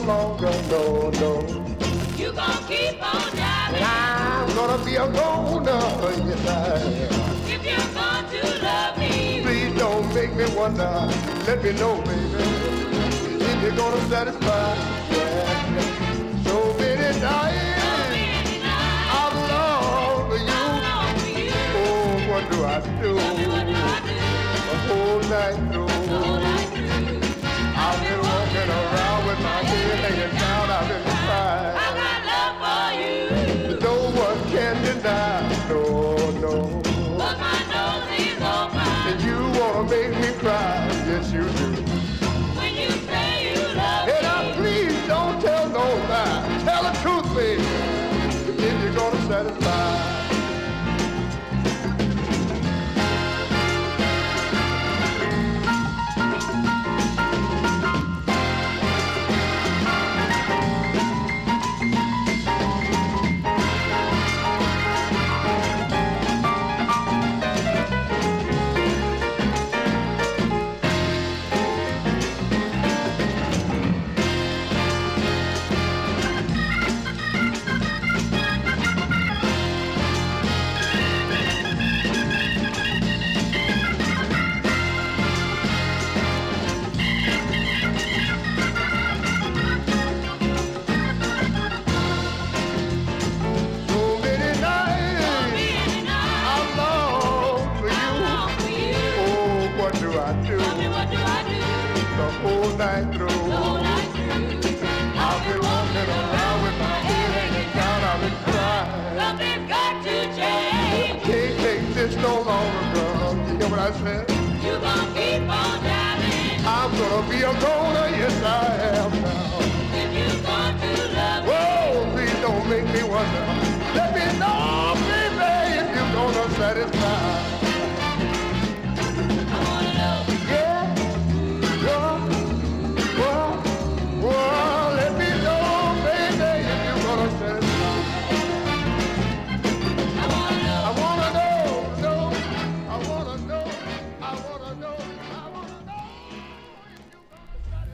longer, no, no. You gon' keep on driving. And I'm gonna be a goner, yes I am. If you're going to love me, Please don't make me wonder. Let me know, baby, if you're gonna satisfy. Yeah. So many nights I've longed for you. Oh, what do I do? The whole night through. I've been walking around with my head hanging down. I've been crying. I got love for you. No one can deny. No, no. But my nose is open. And you wanna make me cry. Yes, you do. When you say you love And now me, please don't tell no lie. Tell the truth, baby, if you're gonna satisfy. So many nights I've longed for you. Oh, what do I do? The whole night through. I've been walking around with my head hanging down. I've been crying. Something's got to change. Can't take this no longer, girl. You hear what I said? You gon' keep on driving. I'm gonna be a goner, yes I am now. If you're going to love me, Whoa, please don't make me wonder. Let me know, baby, if you're gonna satisfy. I wanna know. Yeah, whoa, let me know, baby, if you're gonna satisfy. I wanna know. I wanna know, I wanna know, I wanna know, I wanna know if you're gonna satisfy.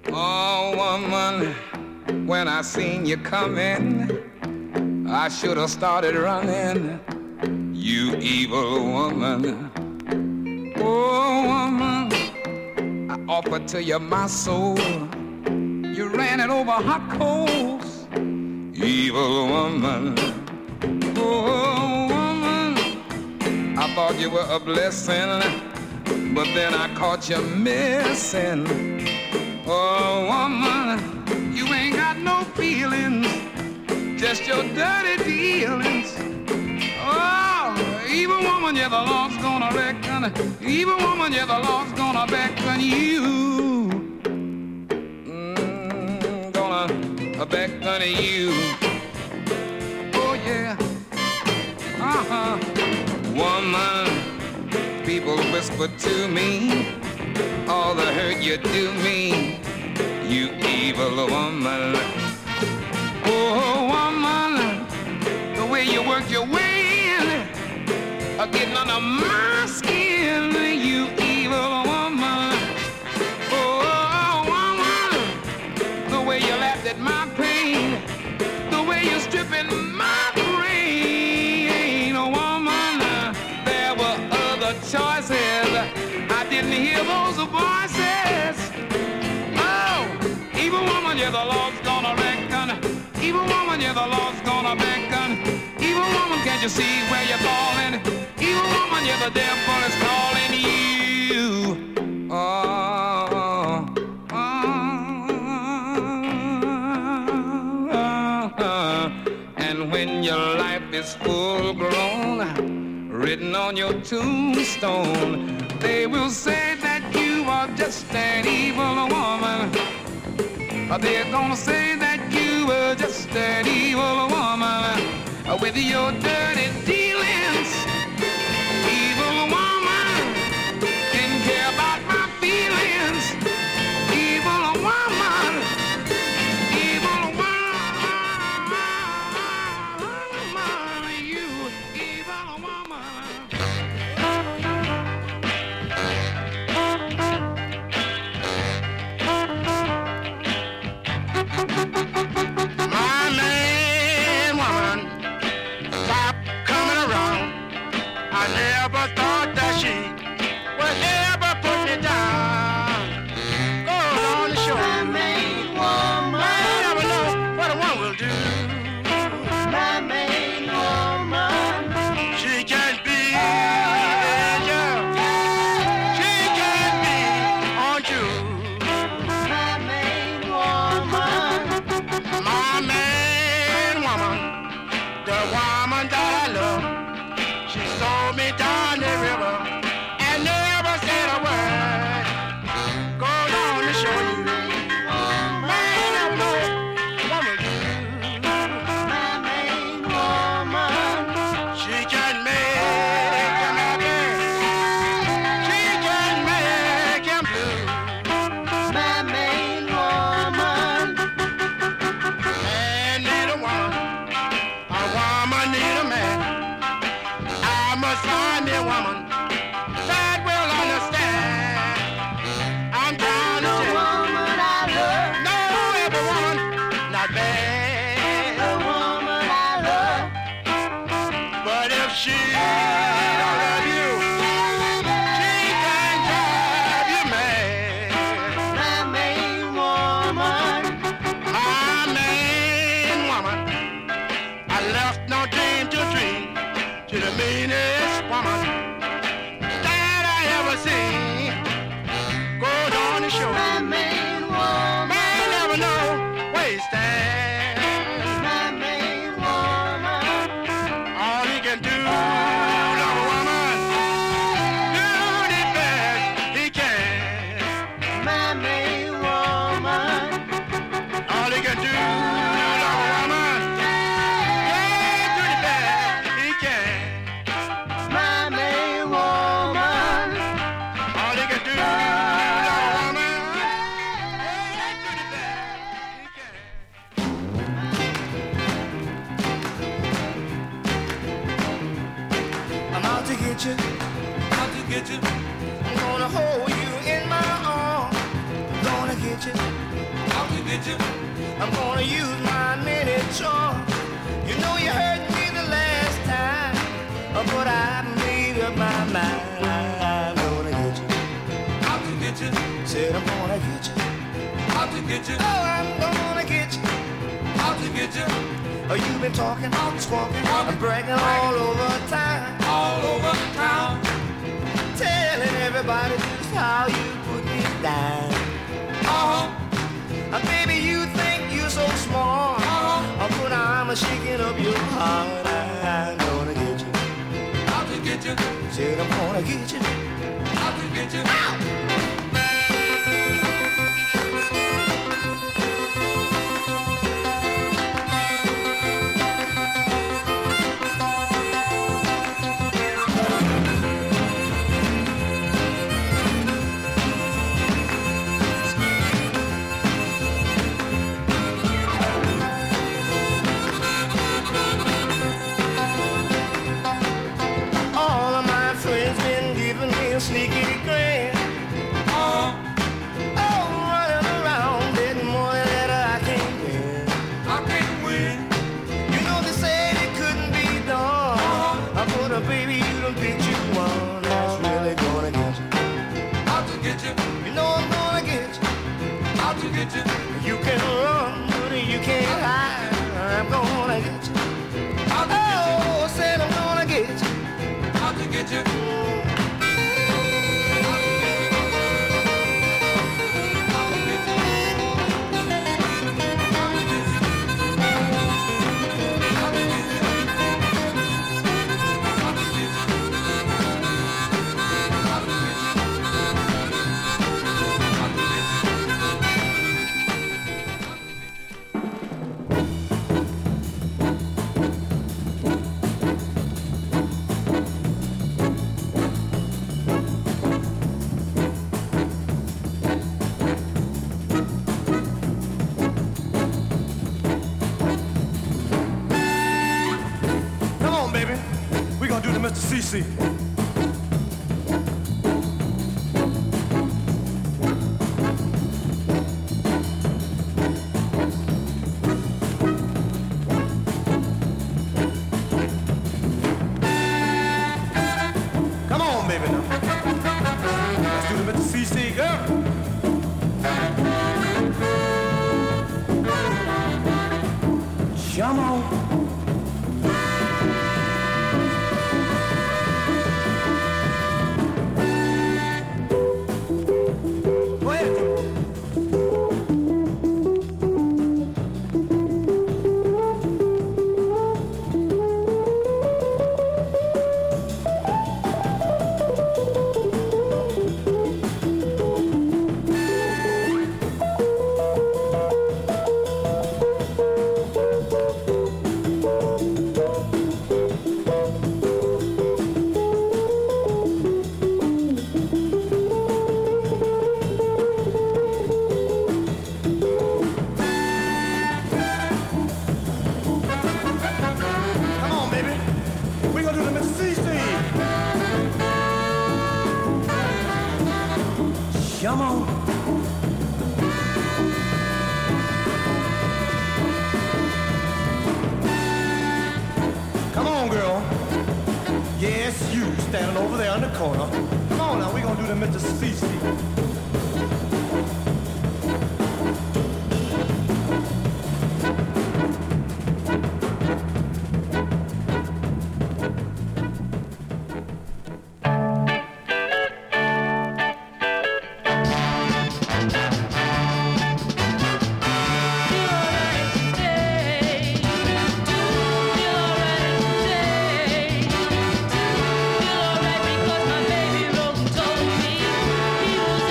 Oh, woman, when I seen you coming, I should have started running. You evil woman. Oh, woman, I offered to you my soul. You ran it over hot coals. Evil woman. Oh, woman, I thought you were a blessing, but then I caught you missing. Oh, woman, you ain't got no feelings, just your dirty dealings. Oh, evil woman, yeah, the Lord's gonna reckon. Evil woman, yeah, the Lord's gonna beckon you. Gonna beckon you. Oh, yeah. Uh-huh. Woman, people whisper to me all the hurt you do me, you evil woman. Oh, woman, the way you work your way in, getting under my skin, you evil woman. Oh, woman, the way you laughed at my pain, the way you're stripping my brain. Oh, woman, there were other choices. I didn't hear those voices. Oh, evil woman, yeah, the Lord's gonna reckon. Evil woman, yeah, the Lord's gonna beckon. Evil woman, can't you see where you're falling? Evil woman, yeah, the devil is calling you. And when your life is full grown, written on your tombstone, they will say that you are just an evil woman. They're gonna say that you were just an evil woman with your dirty dealings. Evil woman, didn't care about my feelings. Evil woman, evil woman, you evil woman. get you. I'm gonna hold you in my arms. Gonna get you. get you. I'm gonna use my miniature. You know you hurt me the last time, but I made up my mind. I'm gonna get you. Out to get you. Said I'm gonna get you. Out to get you. Oh, I'm gonna get you. Out to get you. Oh, you've been talking, squawking, bragging all over town. All over town. Telling everybody just how you put me down. Baby, you think you're so smart. But I'm shaking up your heart. I'm gonna get you. Out to get you. Said I'm gonna get you. Out to get you. Sneaky grin. Oh, running around betting more that I can't win. I can't win. You know they said it couldn't be done. But baby, you done picked you one that's really gonna get you. Out to get you. You know I'm gonna get you. Out to get you. You can run, but you can't hide. I'm gonna get you. Out to get you. Oh, said I'm gonna get you. Out to get you. CC. Come on, baby, now. Let's do the Mr. CC, girl. Come on. Come on. Come on, girl. Yes, you standing over there in the corner. Come on now, we're gonna do the Mr. CC. He was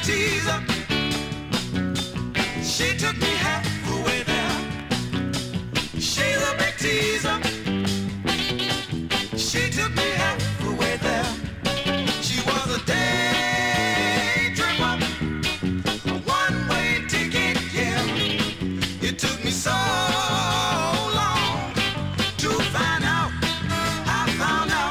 teaser. She took me halfway there. She's a big teaser. She took me halfway there. She was a day tripper, a one-way ticket, yeah. It took me so long to find out. I found out.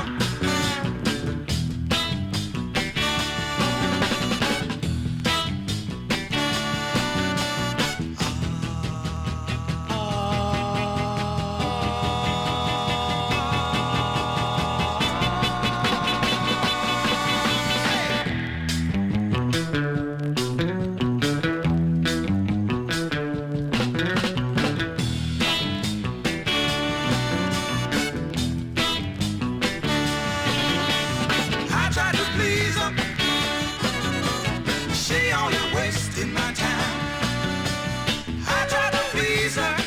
I tried to please her. She only wasted my time. I tried to please her.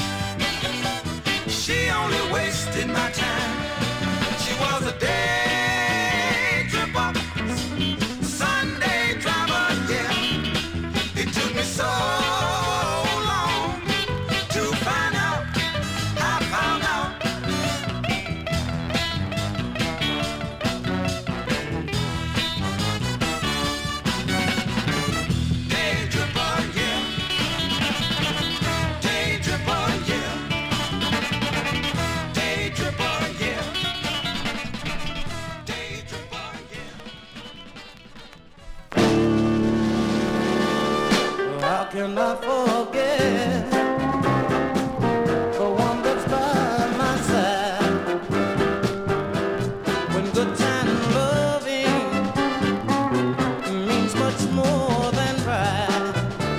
She only wasted my time. She was a day tripper, Sunday driver, yeah. It took me so long to find out. I found out. Day tripper, yeah. Day tripper, yeah. Day tripper, yeah. Day tripper, yeah. How can I forget the one that's by my side when good time and loving means much more than pride?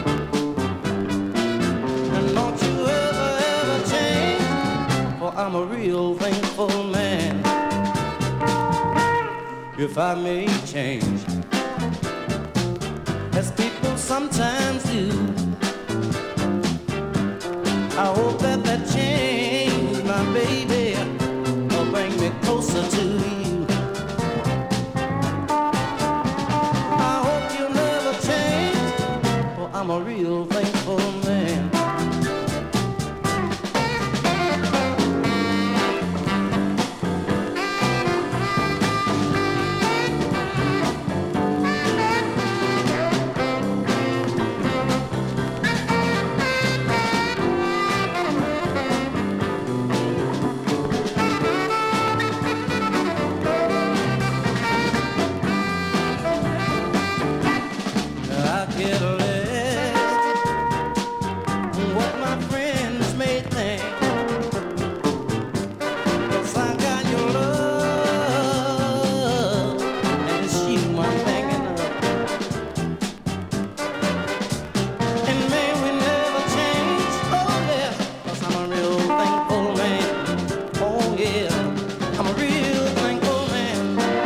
And don't you ever change, for I'm a real thankful man. If I may change, as people sometimes do, I hope that change, my baby, will bring me closer to you. I hope you never change, for I'm a real thankful man. I get what my friends may think, 'cause I got your love, and it's you I'm thinking of. And may we never change, oh yeah, 'cause I'm a real thankful man. Oh yeah, I'm a real thankful man.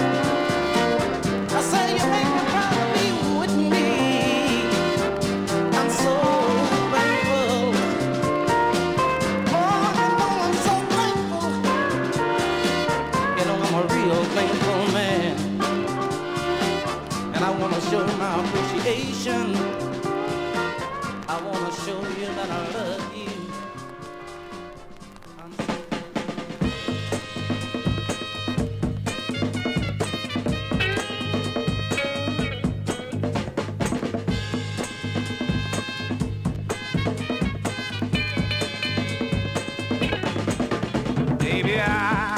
I say you make me proud to be with me. I'm so thankful. Oh, I'm so thankful. You know I'm a real thankful man, and I want to show my appreciation. I want to show you that I love you. I'm so Baby, I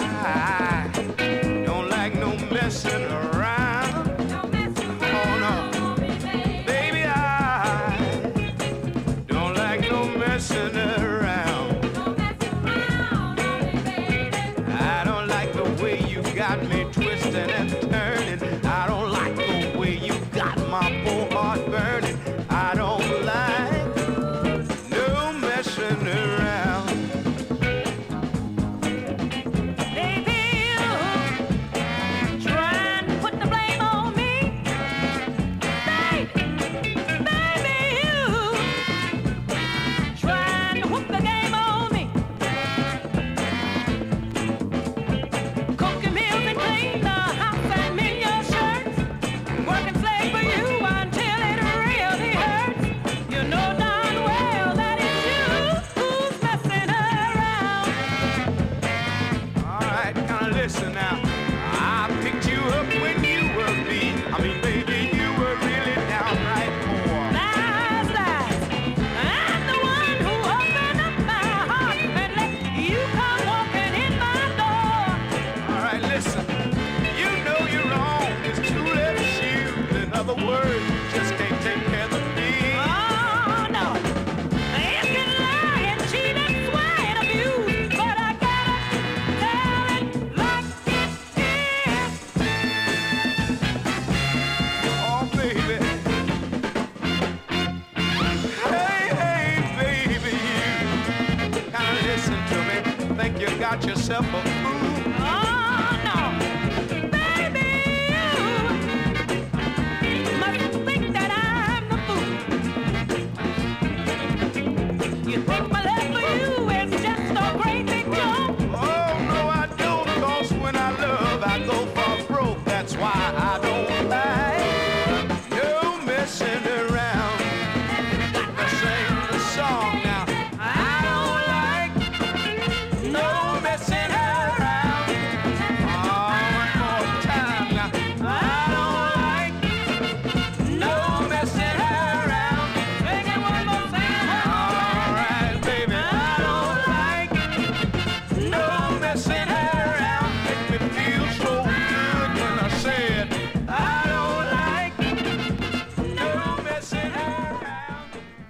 don't like no messing around. Oh no, baby, I don't like no messing around. got yourself a fool. Oh, no. Baby, you must think that I'm the fool. You think my love for you is just a great big joke? Oh, no, I don't, 'cause when I love, I go for broke. That's why I don't like no messing around. Let's sing the song now. I don't like no messing around. Oh, one more time now. I don't like no messing around. Sing it one more time. All right, baby. I don't like no messing around. Make me feel so good when I say it. I don't like no messing around.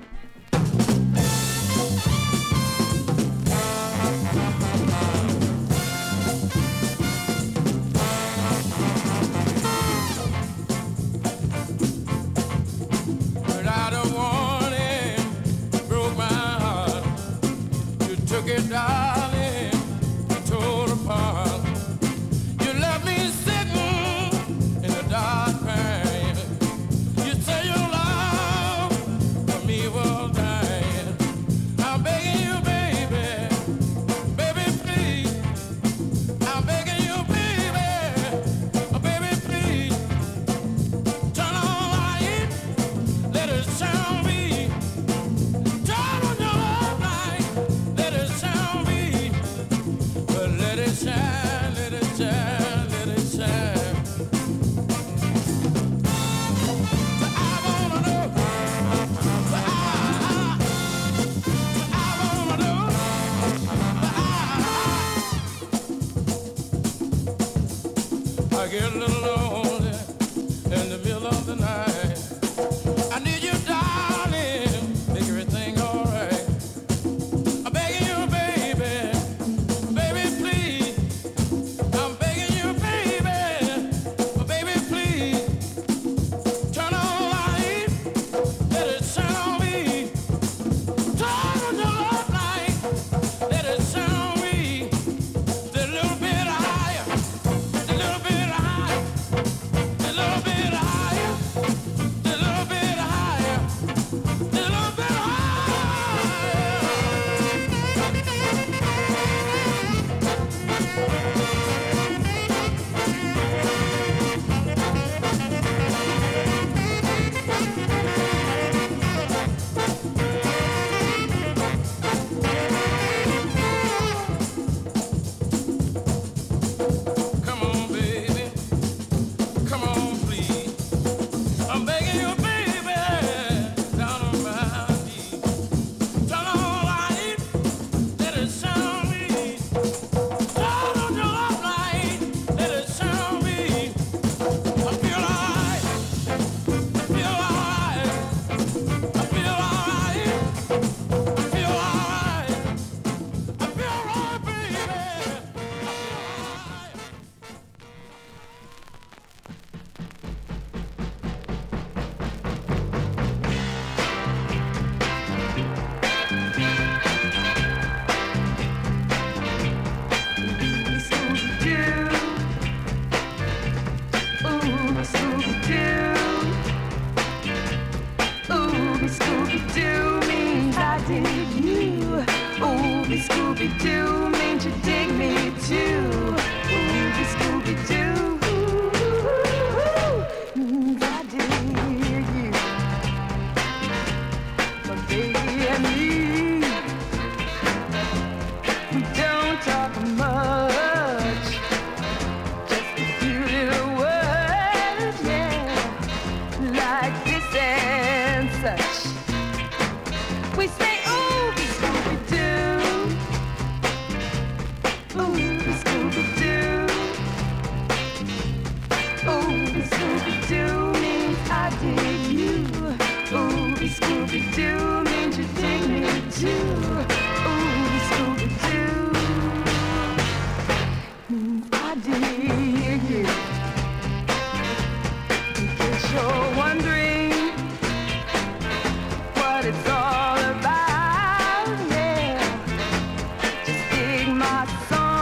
Without a warning, broke my heart. You took it, darling, tore it apart. You left me sitting in the dark crying. You say your love for me was dying. I'm begging you, baby, baby, please. I'm begging you, baby, baby, please. Turn on the light. Let it sound me. Turn on your love light. Let it sound me. But let it shine, let it shine, let it shine. But I wanna know. But I wanna know. But I get a little lonely in the middle of the night. I need you, darling, make everything alright. I'm begging you, baby, baby, please. I'm begging you, baby, baby, please. Turn on the light, let it shine on me. Turn on your love light, let it shine on me. Just a little bit higher, a little bit higher, a little bit higher. A little bit higher, a little bit Come on, baby, come on, please. I'm begging you, baby, down on my knees. Turn on the light, let it shine on me. Turn on your love light, let it shine on me. I feel alright, I feel alright, I feel alright, I feel alright, I feel alright, baby. I feel alright. Scooby-Doo means I dig you. Ooh, Scooby-Doo means you dig me too. Ooh, Scooby-Doo means I dig you. But baby and me, we don't talk much. Just a few little words, yeah, like this and such. We say, ooh, Scooby-Doo. Ooh, Scooby-Doo. Ooh, Scooby-Doo means I dig you. Ooh, Scooby-Doo means you dig me too. Ooh, Scooby-Doo means I dig you. In case you're wondering what it's all about, yeah, just dig my song.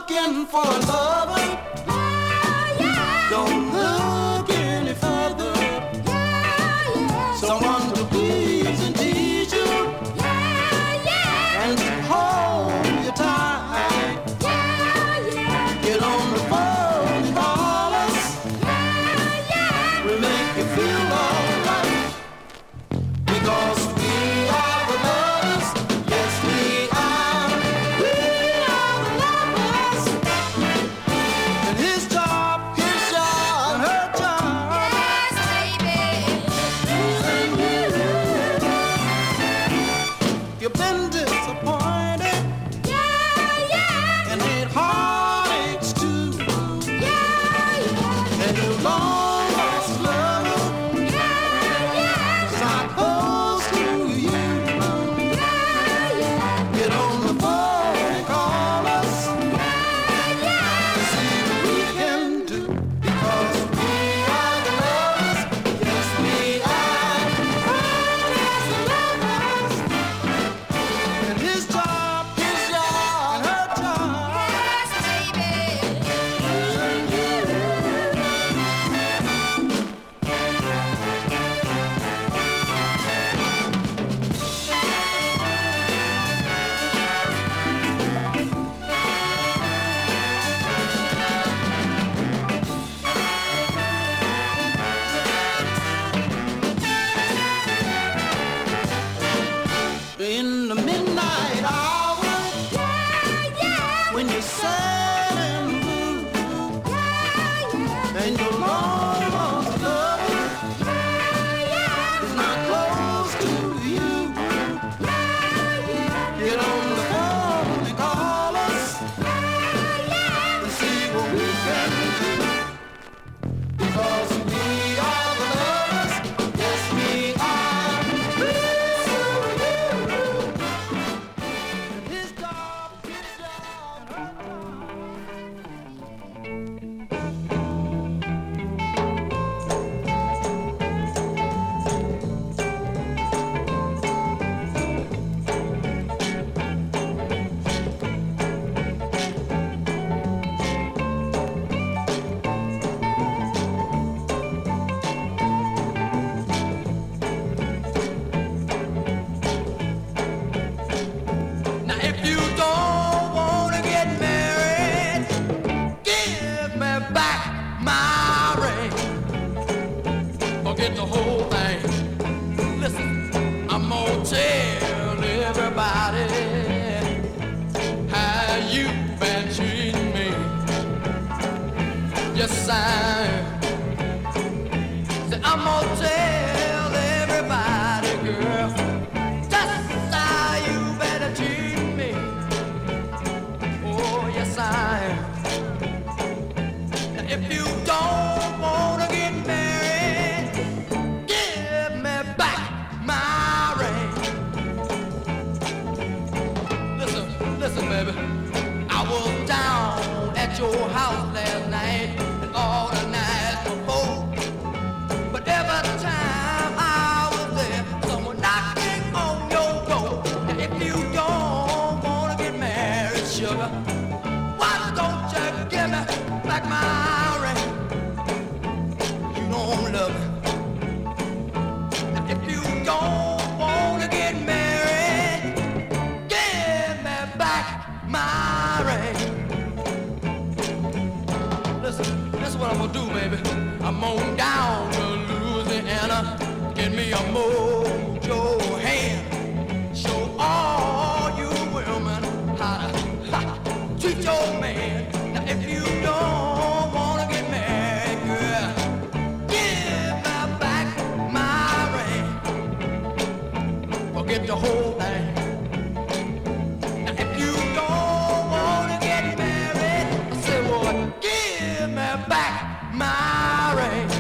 looking for a lover, don't look any further. Someone to please and tease you, and to hold you tight. Get on the phone and call us. We'll make you feel alright, because we are the lovers. Yes, we are. We are the lovers. And his job, his job, and her job. Yes, baby. You've been disappointed and had heartaches too. And your long lost love is not close to you. Get on the phone and call us and see what we can do, because we are the lovers. Yes, we are. And his job, and her job. Yes, baby. In the midnight hour, when you're sad and blue, and your long lost lover is not close to you, get on the phone and call us and see what we can do, because we are the lovers. Yes, we are. His job, her job. Now if you don't wanna get married, give me back my ring. Forget the whole thing. Listen, I'm gonna tell everybody how you been treating me. Yes, I am. Say, I'm gonna tell everybody, girl, just how you better treat me. Oh, yes, I am. Now, if you don't wanna get married, give me back my ring. Listen, baby. I was down at your house last night and all the nights before. But every time I was there, someone knocking on your door. Now if you don't wanna get married, sugar, why don't you give me back my ring? You don't love me. Now if you don't wanna get married, give me back my ring. Listen what I'm gonna do, baby. I'm on down to Louisiana, get me a mojo hand. Show all you women how to treat your man. Now if you don't wanna get married, girl, give me back my ring. Forget the whole thing. Now if you don't wanna get married, I say, well, give me back my ring.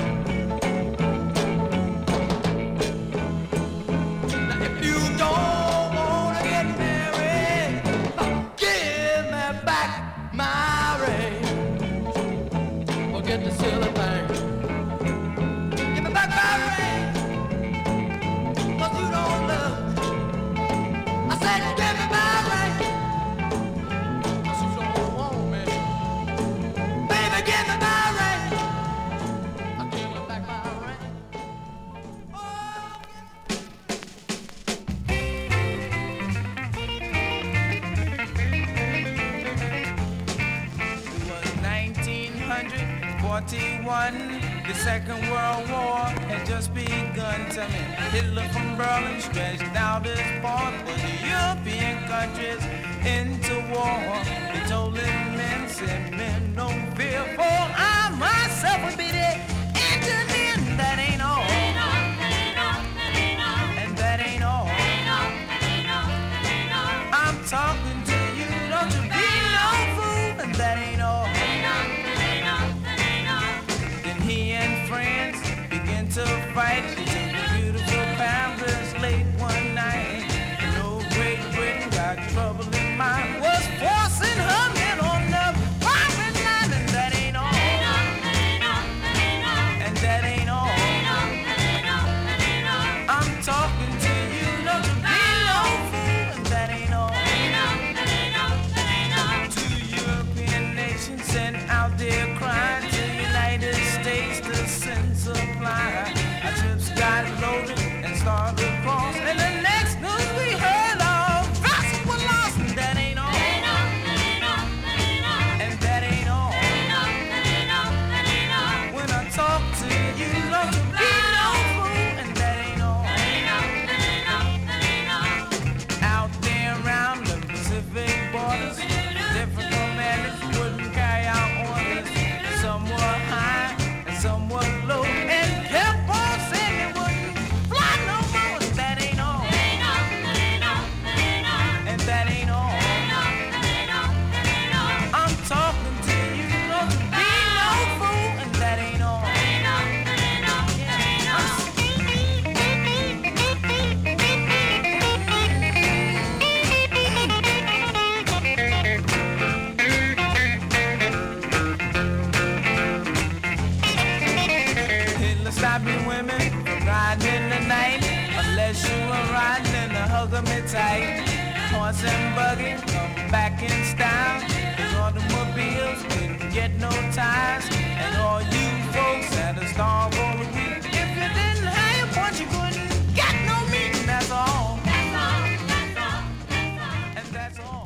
Now if you don't wanna get married, give me back my ring. Forget the silly thing. Give me back my ring, 'cause you don't love me. 41, the Second World War had just begun. Tell me, Hitler from Berlin stretched out his paw for the European countries into war. He told his men, said, men, no fear, for I myself will be there. Engineer, that ain't all. And that ain't all. I'm talking to you, don't you be no fool, and that ain't all. Then he and friends began to fight. She took the beautiful Paris late one night. And old Great Britain got trouble in mind, was forcing her men on the firing line, and that ain't all. And that ain't all. I'm talking to you, don't you be no fool, and that ain't all. Two European nations sent out their crying to the United States to send supply. Our ships got loaded and started across, and the next news we heard of vessels were lost, and that ain't all. And that ain't all. When I talk to you, don't you be no fool, and that ain't all. Out there around the Pacific borders, different commanders wouldn't carry out orders. Some were high and some were low, and kept on saying they wouldn't fly no more. And that ain't all. And that ain't all. I'm talking to you, don't you be no fool, and that ain't all. Hitler stopping women from riding in the night, unless you were riding in the hug of me tight. Horse and buggy come back in style. His automobiles didn't get no tires, and all you folks had to starve all the week. If you didn't have one, you couldn't get no meat, and that's all. And that's all.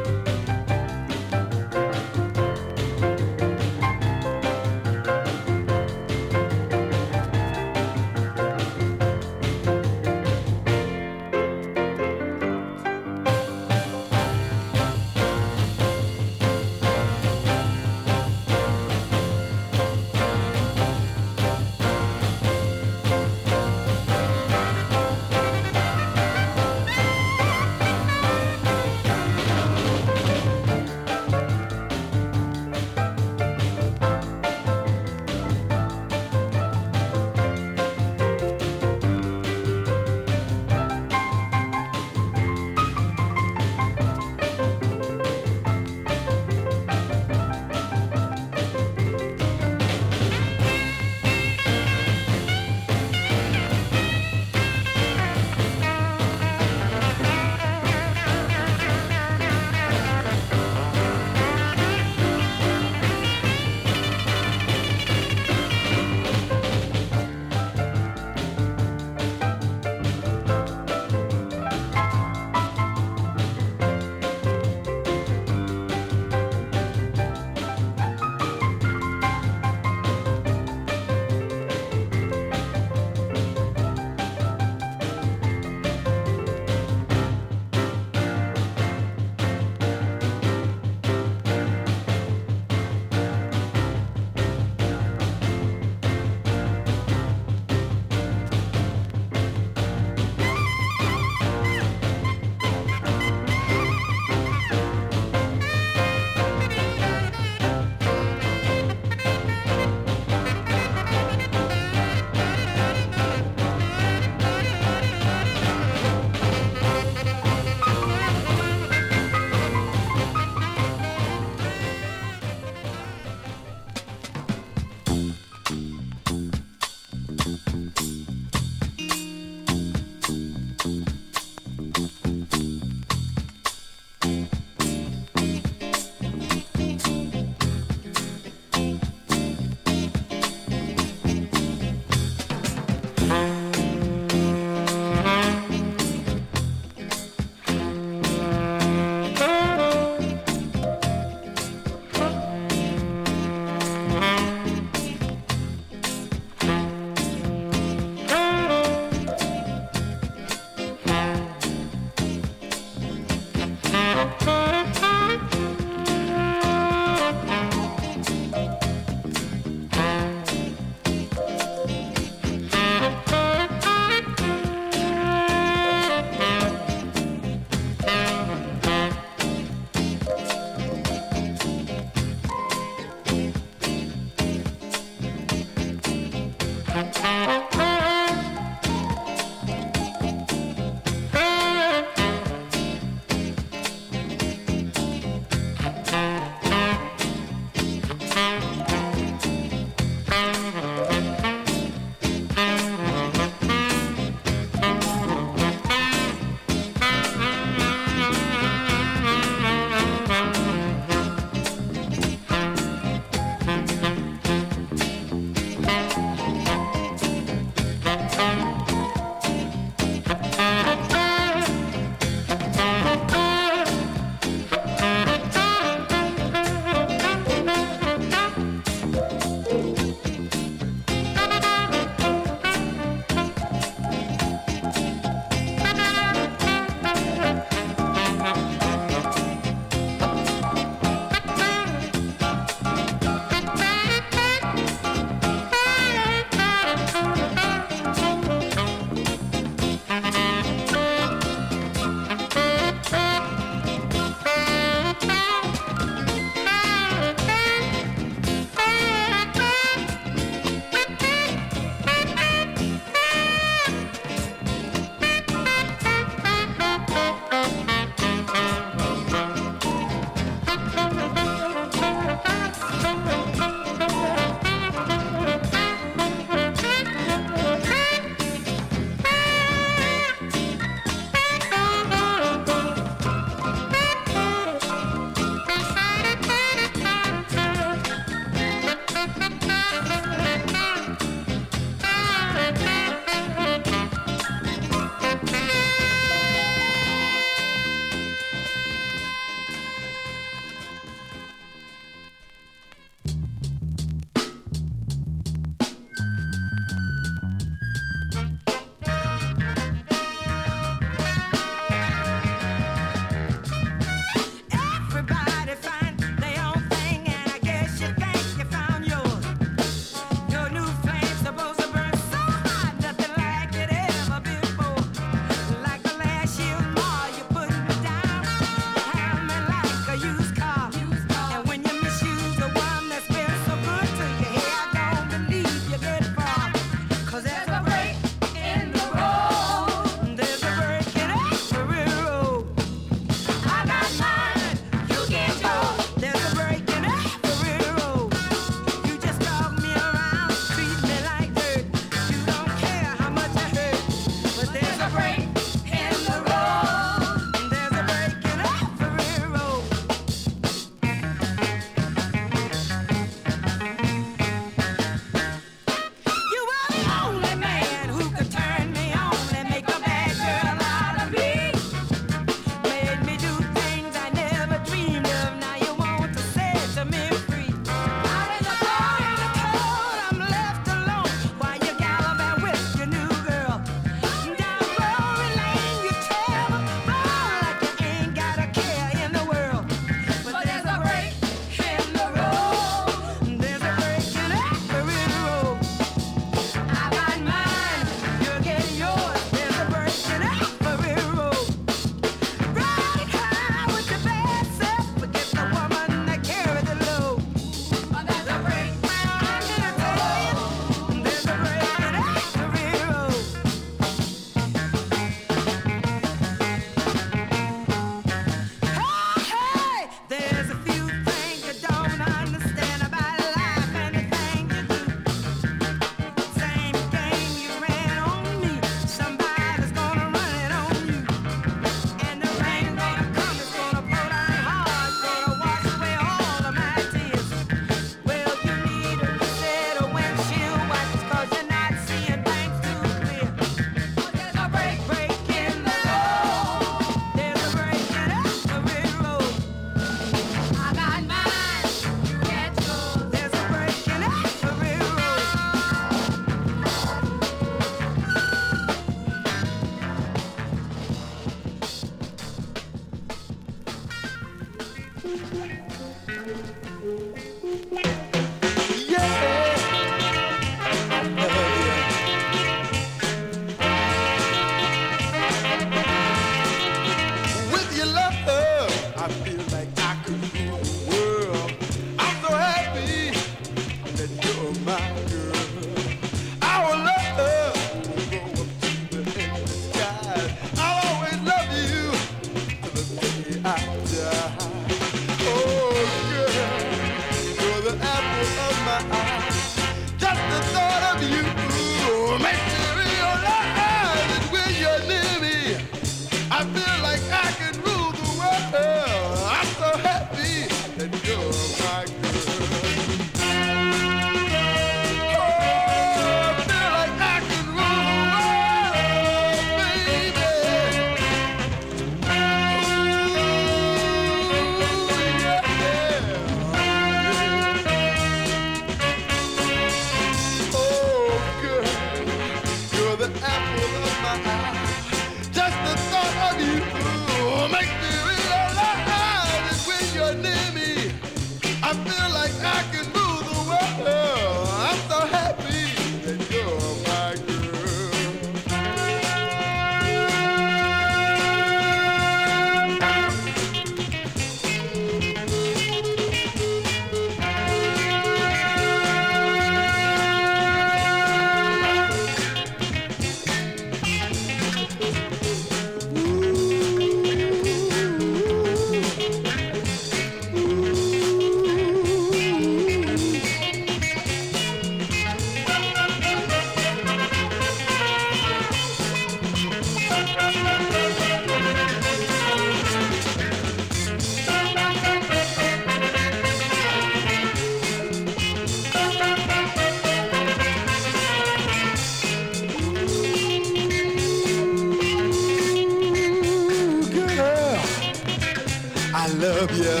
love ya.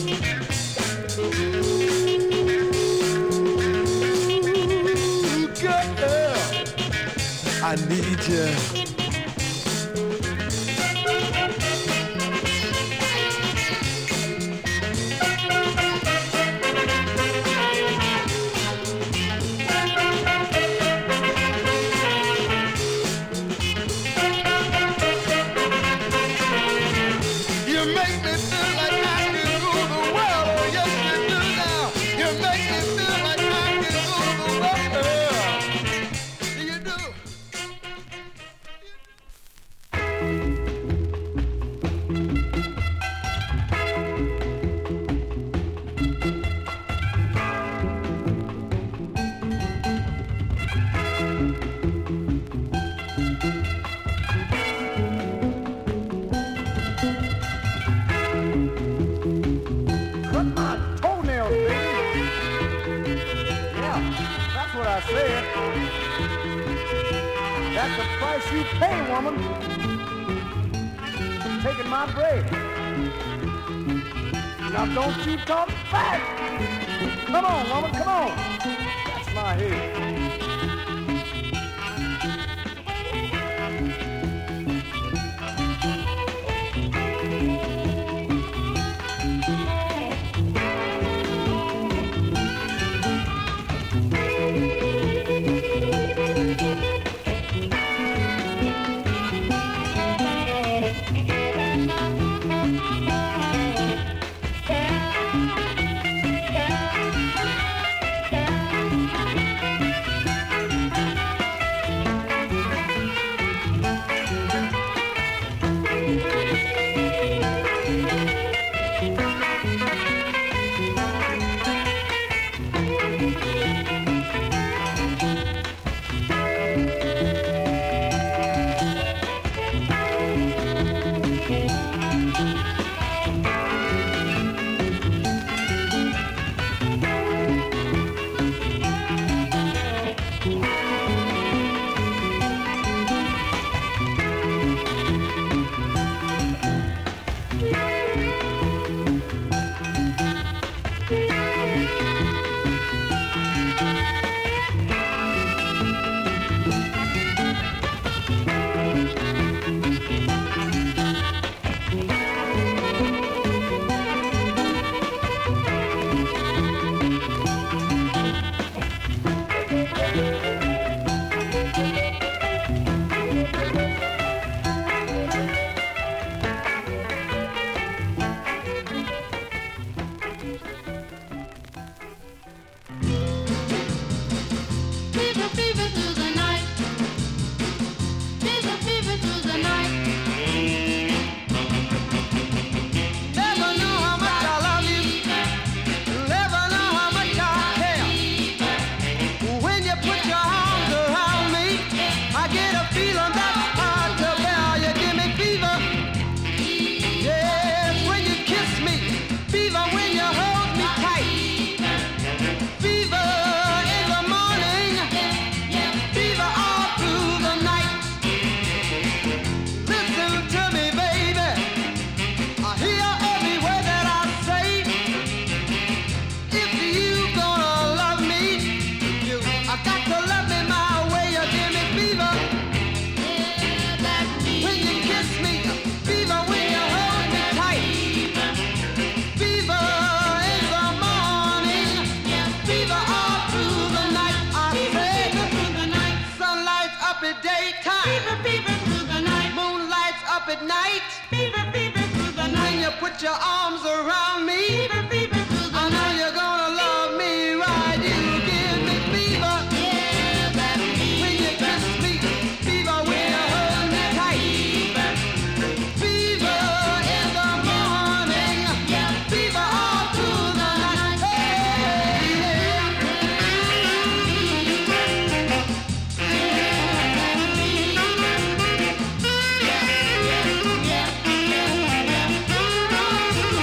Ooh, girl, I need ya. That's the price you pay, woman. Taking my bread. Now don't you talk fast. Come on, woman, come on. That's my head. Put your arms around me. I know you're gonna love me right. You give me fever. Yeah, that fever. When you kiss me, fever when you hold me tight. Fever in the morning. Yeah, fever all through the night. Hey, yeah.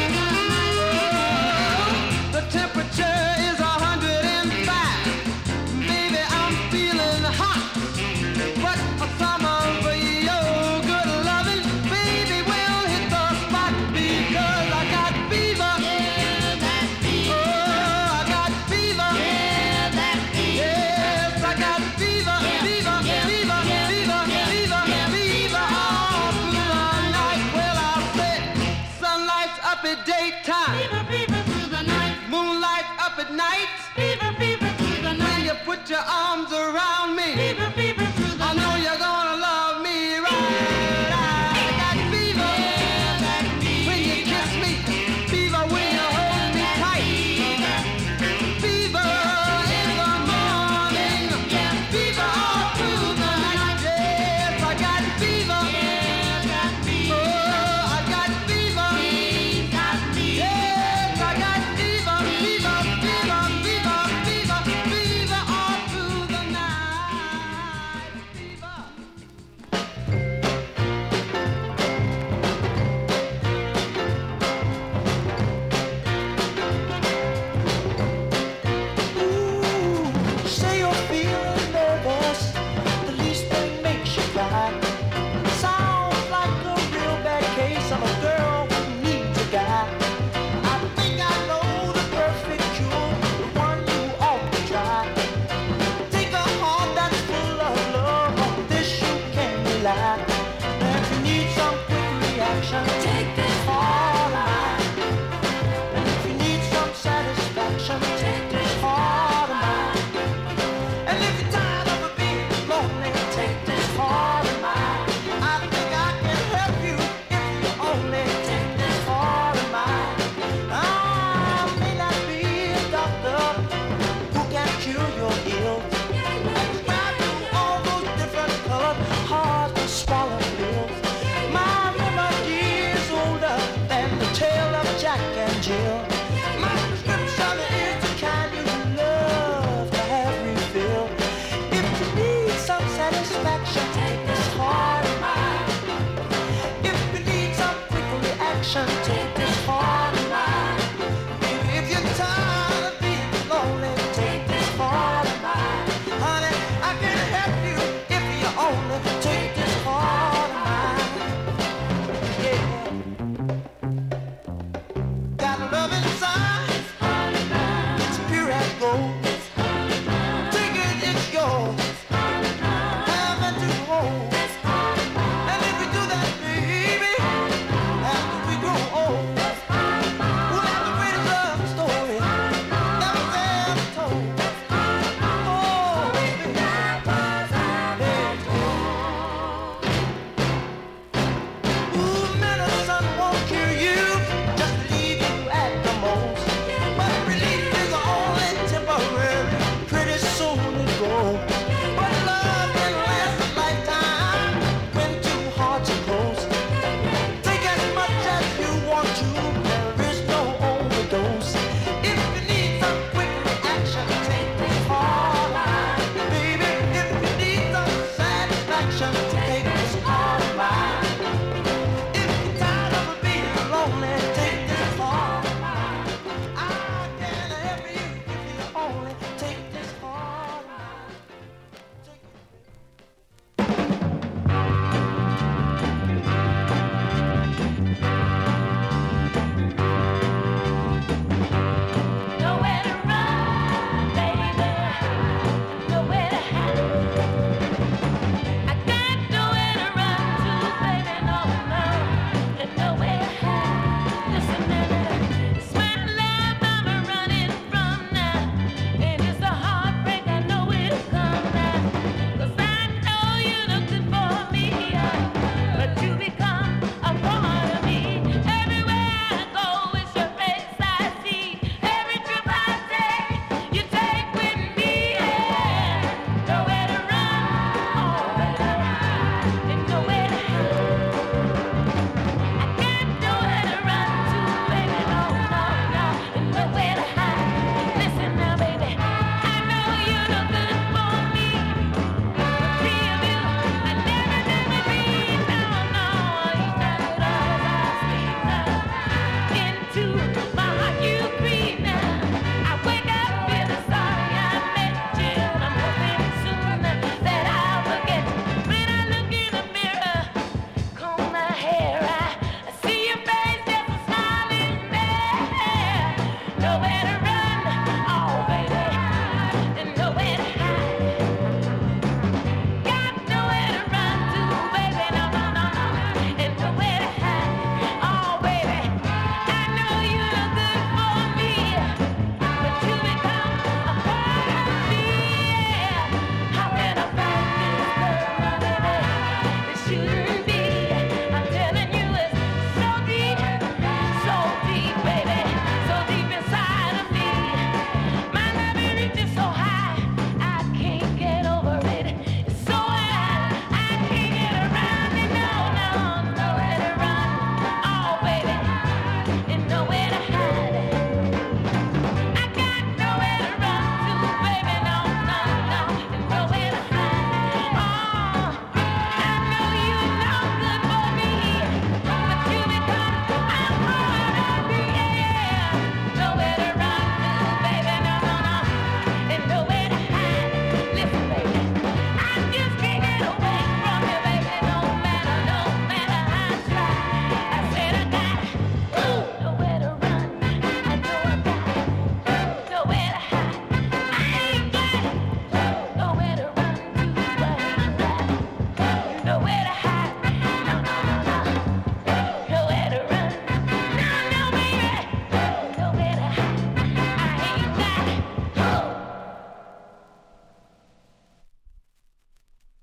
your arms around me. Fever, fever through the I know you're gonna love me right. I got fever when you kiss me. Fever when you hold me tight. Fever in the morning. Fever all through the night. Yes, I got fever. Oh, I got fever. Yes, I got fever. Fever, fever, fever, fever, fever all through the night. Fever. Say you're feeling nervous, the least thing makes you cry. Sounds like a real bad case of a girl who needs a guy. I think I know the perfect cure, the one you ought to try. Take a heart that's full of love, on this you can rely. And if you need some quick reaction, take this heart of mine. And if you need some satisfaction, take this heart of mine. And if you're tired of being lonely, take this heart of mine. I think I can help you if you only take this heart of mine. I may not be a doctor who can cure your ills, and prescribe you all those different colored, hard to swallow pills. My remedy is older than the tale of Jack and Jill. My prescription is the kind you love to have refilled. If you need some satisfaction,